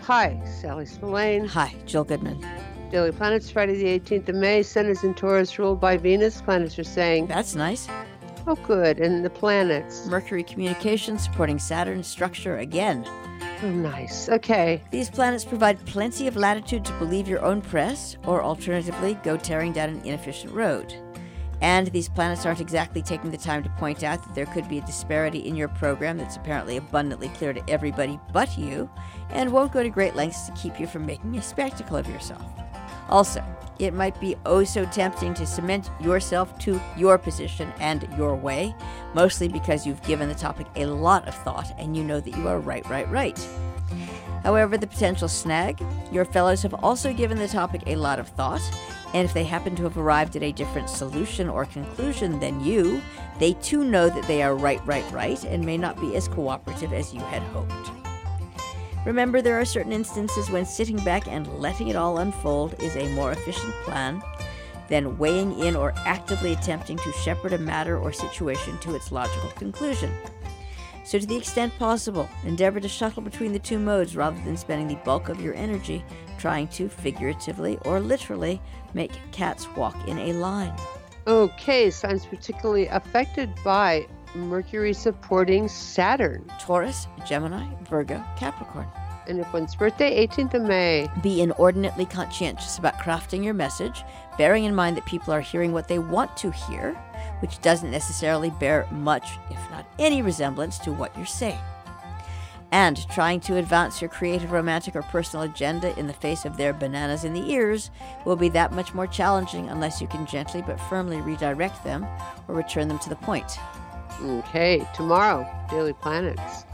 Hi, Sally Spillane. Hi, Jill Goodman. Daily Planets, Friday the 18th of May. Sun is in Taurus, ruled by Venus. Planets are saying, That's nice. oh, good. And the planets? Mercury communication supporting Saturn's structure again. Oh, nice. Okay. These planets provide plenty of latitude to believe your own press, or alternatively, go tearing down an inefficient road. And these planets aren't exactly taking the time to point out that there could be a disparity in your program that's apparently abundantly clear to everybody but you, and won't go to great lengths to keep you from making a spectacle of yourself. Also, it might be oh so tempting to cement yourself to your position and your way, mostly because you've given the topic a lot of thought and you know that you are right. However, the potential snag, your fellows have also given the topic a lot of thought, and if they happen to have arrived at a different solution or conclusion than you, they too know that they are right, and may not be as cooperative as you had hoped. Remember, there are certain instances when sitting back and letting it all unfold is a more efficient plan than weighing in or actively attempting to shepherd a matter or situation to its logical conclusion. So to the extent possible, endeavor to shuttle between the two modes rather than spending the bulk of your energy trying to, figuratively or literally, make cats walk in a line. Okay, signs particularly affected by Mercury supporting Saturn. Taurus, Gemini, Virgo, Capricorn. And if one's birthday, 18th of May. Be inordinately conscientious about crafting your message, bearing in mind that people are hearing what they want to hear, which doesn't necessarily bear much, if not any, resemblance to what you're saying. And trying to advance your creative, romantic, or personal agenda in the face of their bananas in the ears will be that much more challenging unless you can gently but firmly redirect them or return them to the point. Okay, tomorrow, Daily Planets.